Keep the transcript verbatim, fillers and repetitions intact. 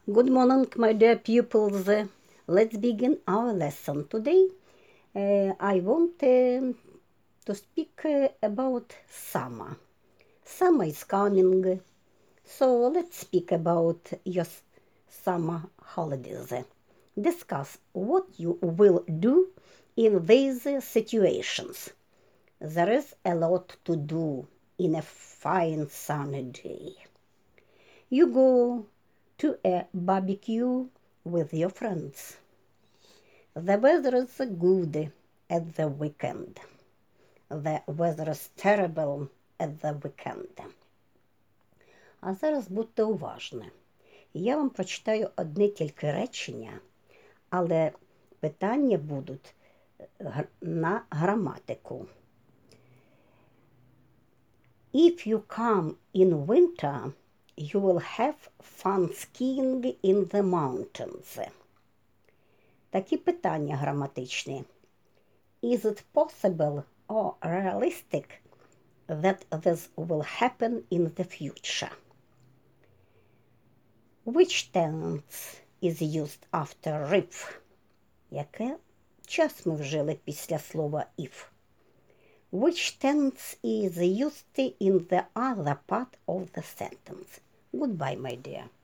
Good morning, my dear pupils. Let's begin our lesson today. Uh, I want uh, to speak uh, about summer. Summer is coming, so let's speak about your summer holidays. Discuss what you will do in these situations. There is a lot to do in a fine sunny day. You go to a barbecue with your friends. The weather is good at the weekend. The weather is terrible at the weekend. А зараз будьте уважні. Я вам прочитаю одне тільки речення, але питання будуть на граматику. If you come in winter, you will have fun skiing in the mountains. Такі питання граматичні. Is it possible or realistic that this will happen in the future? Which tense is used after if? Яке час ми вжили після слова if? Which tense is used in the other part of the sentence? Goodbye, my dear.